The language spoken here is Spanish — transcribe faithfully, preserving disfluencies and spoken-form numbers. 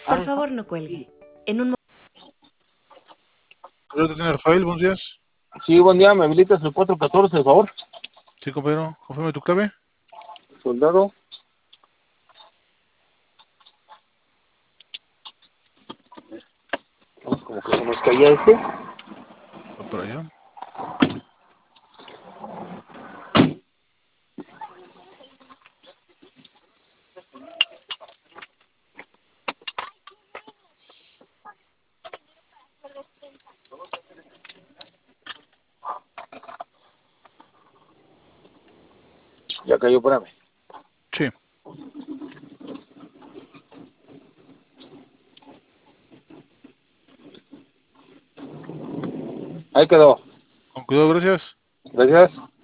Por favor, no cuelgue. En un Yo te tiene Rafael, buenos días. Sí, buen día, me habilitas el cuatro catorce, por favor. Sí, compañero, confirme tu clave. Soldado. Como que se nos caía este. Va por allá. Ya cayó, espérame. Sí. Ahí quedó. Con cuidado, gracias. Gracias.